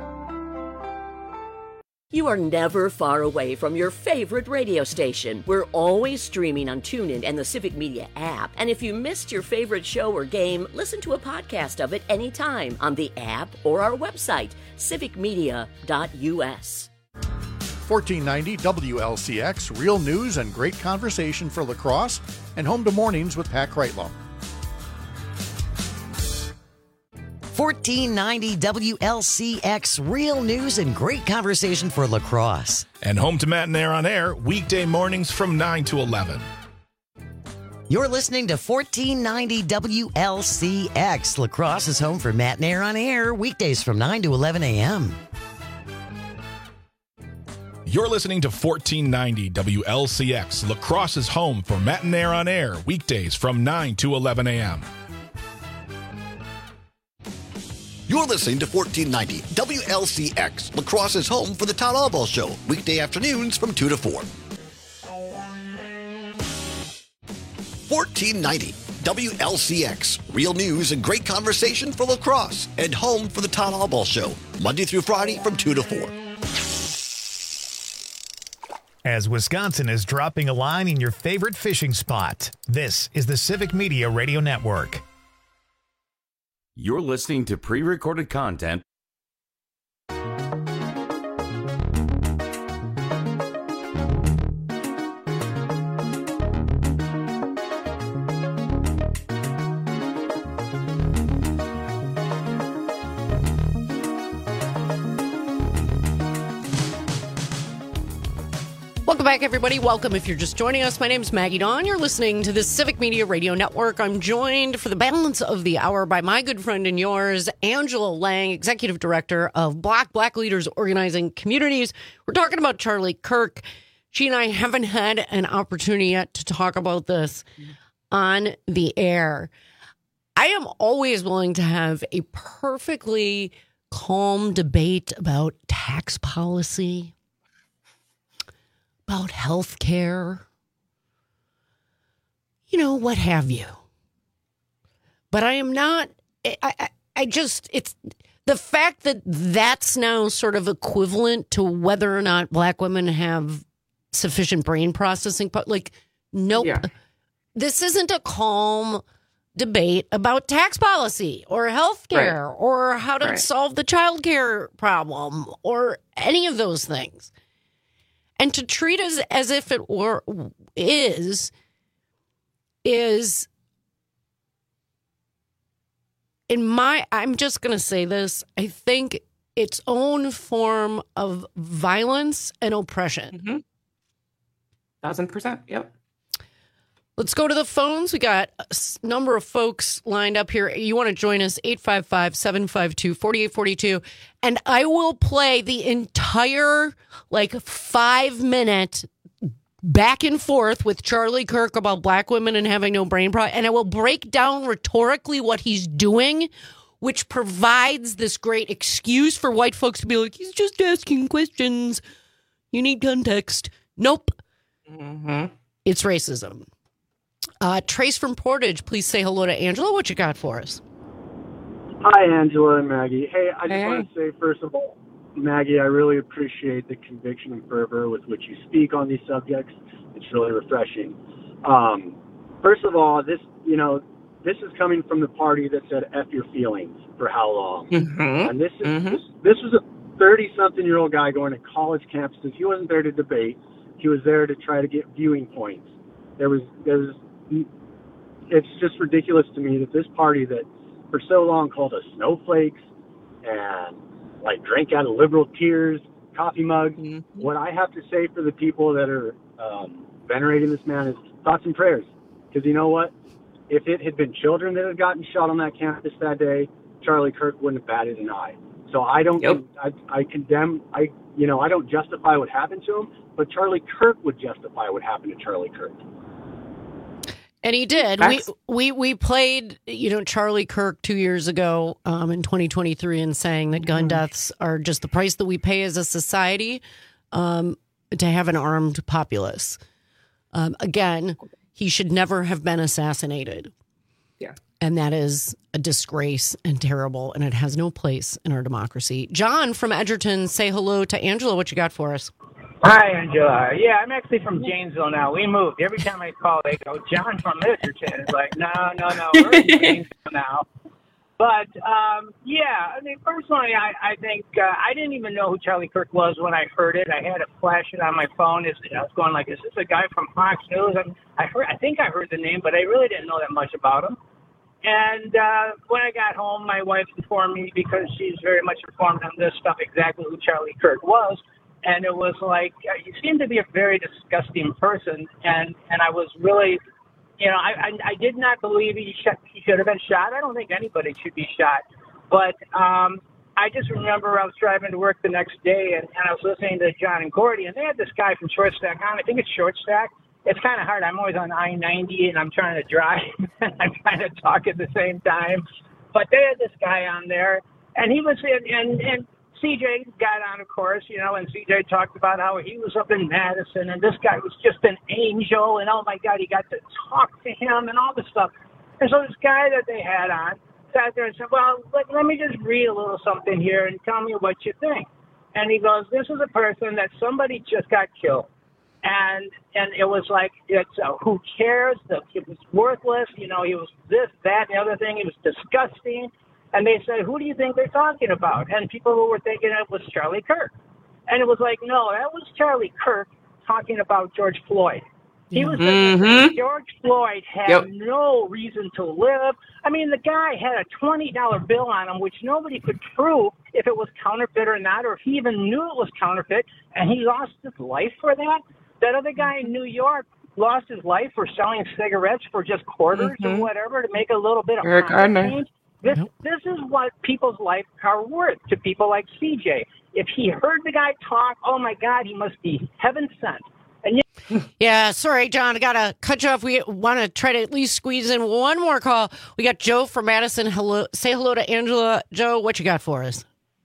You are never far away from your favorite radio station. We're always streaming on TuneIn and the Civic Media app. And if you missed your favorite show or game, listen to a podcast of it anytime on the app or our website, civicmedia.us. 1490 WLCX, real news and great conversation for La Crosse, and home to mornings with Pat Kreitlow. 1490 WLCX, real news and great conversation for La Crosse. And home to Matt and Air on Air, weekday mornings from 9 to 11. You're listening to 1490 WLCX. La Crosse is home for Matt and Air on Air, weekdays from 9 to 11 a.m. You're listening to 1490 WLCX. La Crosse is home for Matt and Air on Air, weekdays from 9 to 11 a.m. You're listening to 1490 WLCX. La Crosse is home for the Todd Allball Show, weekday afternoons from 2 to 4. 1490 WLCX, real news and great conversation for La Crosse, and home for the Todd Allball Show, Monday through Friday from 2 to 4. As Wisconsin is dropping a line in your favorite fishing spot, this is the Civic Media Radio Network. You're listening to pre-recorded content. Welcome back, everybody. Welcome if you're just joining us. My name is Maggie Dawn. You're listening to the Civic Media Radio Network. I'm joined for the balance of the hour by my good friend and yours, Angela Lang, Executive Director of Black Leaders Organizing Communities. We're talking about Charlie Kirk. She and I haven't had an opportunity yet to talk about this on the air. I am always willing to have a perfectly calm debate about tax policy, about health care, what have you. But I am not, it's the fact that that's now sort of equivalent to whether or not Black women have sufficient brain processing. Nope. Yeah. This isn't a calm debate about tax policy or health care or how to solve the child care problem or any of those things. And to treat us as if it were is I'm just going to say this, I think its own form of violence and oppression. 1,000%. Yep. Let's go to the phones. We got a number of folks lined up here. You want to join us, 855-752-4842. And I will play the entire 5-minute back and forth with Charlie Kirk about Black women and having no brain problem. And I will break down rhetorically what he's doing, which provides this great excuse for white folks to be like, he's just asking questions. You need context. Nope. Mm-hmm. It's racism. Trace from Portage, please say hello to Angela. What you got for us? Hi, Angela and Maggie. Hey, I just want to say, first of all, Maggie, I really appreciate the conviction and fervor with which you speak on these subjects. It's really refreshing. First of all, this is coming from the party that said "F your feelings" for how long? Mm-hmm. And this was a 30-something-year-old guy going to college campuses. He wasn't there to debate. He was there to try to get viewing points. It's just ridiculous to me that this party that for so long called us snowflakes and like drank out of liberal tears, coffee mugs. Mm-hmm. What I have to say for the people that are venerating this man is thoughts and prayers. Because you know what? If it had been children that had gotten shot on that campus that day, Charlie Kirk wouldn't have batted an eye. So I don't, I condemn, I don't justify what happened to him, but Charlie Kirk would justify what happened to Charlie Kirk. And he did. We played, Charlie Kirk 2 years ago in 2023 and saying that gun deaths are just the price that we pay as a society to have an armed populace. Again, he should never have been assassinated. Yeah. And that is a disgrace and terrible, and it has no place in our democracy. John from Edgerton, say hello to Angela. What you got for us? Hi, Angela. Yeah, I'm actually from Janesville now. We moved. Every time I call, they go, John from Edgerton. It's like, no, we're in Janesville now. But, personally, I think I didn't even know who Charlie Kirk was when I heard it. I had to flash it on my phone. I was going like, is this a guy from Fox News? I think I heard the name, but I really didn't know that much about him. And when I got home, my wife informed me, because she's very much informed on this stuff, exactly who Charlie Kirk was. And it was like, he seemed to be a very disgusting person. And I was really, I did not believe he should have been shot. I don't think anybody should be shot. But I just remember I was driving to work the next day, and I was listening to John and Gordy, and they had this guy from Short Stack on. I think it's Short Stack. It's kind of hard. I'm always on I-90, and I'm trying to drive, and I'm trying to talk at the same time. But they had this guy on there, and he was and CJ got on, of course, and CJ talked about how he was up in Madison, and this guy was just an angel, and oh my God, he got to talk to him and all this stuff. And so this guy that they had on sat there and said, well, let me just read a little something here and tell me what you think. And he goes, this is a person that somebody just got killed. And it was like, who cares? It was worthless. He was this, that, and the other thing. It was disgusting. And they said, who do you think they're talking about? And people who were thinking it was Charlie Kirk. And it was like, no, that was Charlie Kirk talking about George Floyd. He was saying George Floyd had no reason to live. I mean, the guy had a $20 bill on him, which nobody could prove if it was counterfeit or not, or if he even knew it was counterfeit, and he lost his life for that. That other guy in New York lost his life for selling cigarettes for just quarters or whatever to make a little bit of change. This is what people's lives are worth to people like CJ. If he heard the guy talk, oh my God, he must be heaven sent. And yeah, sorry, John, I gotta cut you off. We want to try to at least squeeze in one more call. We got Joe from Madison. Hello, say hello to Angela. Joe, what you got for us?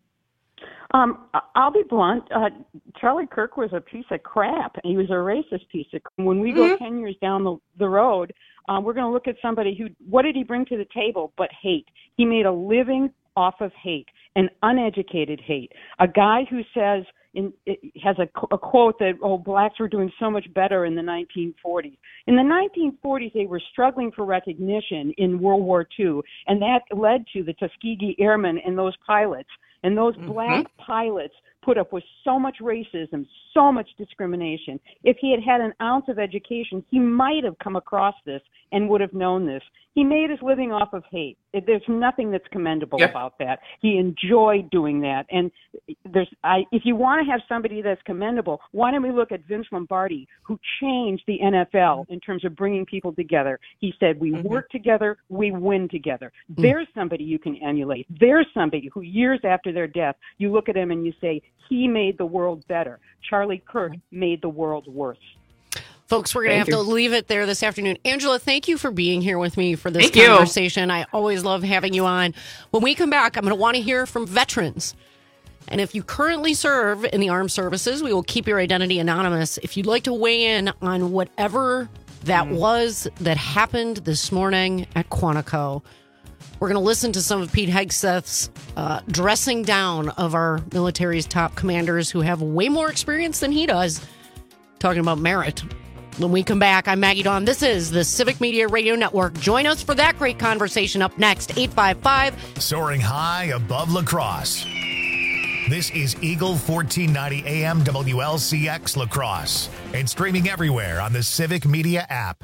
I'll be blunt. Charlie Kirk was a piece of crap. He was a racist piece of crap. When we go 10 years down the road, we're going to look at somebody who, what did he bring to the table but hate? He made a living off of hate, an uneducated hate. A guy who says, has a quote that, blacks were doing so much better in the 1940s. In the 1940s, they were struggling for recognition in World War II, and that led to the Tuskegee Airmen and those pilots. And those black pilots put up with so much racism, so much discrimination. If he had had an ounce of education, he might have come across this and would have known this. He made his living off of hate. There's nothing that's commendable about that. He enjoyed doing that. And if you want to have somebody that's commendable, why don't we look at Vince Lombardi, who changed the NFL in terms of bringing people together. He said, we work together, we win together. There's somebody you can emulate. There's somebody who years after their death, you look at him and you say, he made the world better. Charlie Kirk made the world worse. Folks, we're going to have to leave it there this afternoon. Angela, thank you for being here with me for this conversation. I always love having you on. When we come back, I'm going to want to hear from veterans. And if you currently serve in the armed services, we will keep your identity anonymous. If you'd like to weigh in on whatever that was that happened this morning at Quantico, We're going to listen to some of Pete Hegseth's dressing down of our military's top commanders who have way more experience than he does, talking about merit. When we come back, I'm Maggie Dawn. This is the Civic Media Radio Network. Join us for that great conversation up next, 855. Soaring high above La Crosse. This is Eagle 1490 AM WLCX La Crosse and streaming everywhere on the Civic Media app.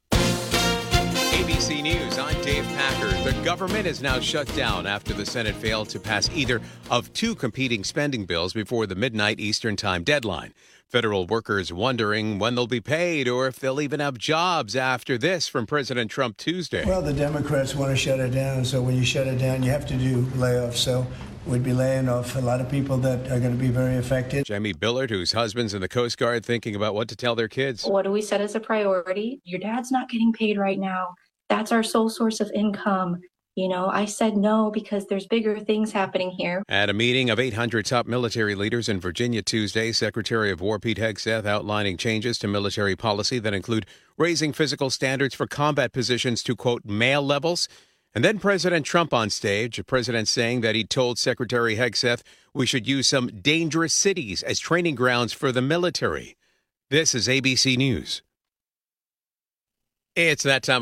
ABC News, I'm Dave Packer. The government is now shut down after the Senate failed to pass either of two competing spending bills before the midnight Eastern Time deadline. Federal workers wondering when they'll be paid or if they'll even have jobs after this from President Trump Tuesday. Well, the Democrats want to shut it down, so when you shut it down, you have to do layoffs. So we'd be laying off a lot of people that are going to be very affected. Jamie Billard, whose husband's in the Coast Guard, thinking about what to tell their kids. What do we set as a priority? Your dad's not getting paid right now. That's our sole source of income. You know, I said no because there's bigger things happening here. At a meeting of 800 top military leaders in Virginia Tuesday, Secretary of War Pete Hegseth outlining changes to military policy that include raising physical standards for combat positions to, quote, male levels. And then President Trump on stage, the president saying that he told Secretary Hegseth we should use some dangerous cities as training grounds for the military. This is ABC News. It's that time.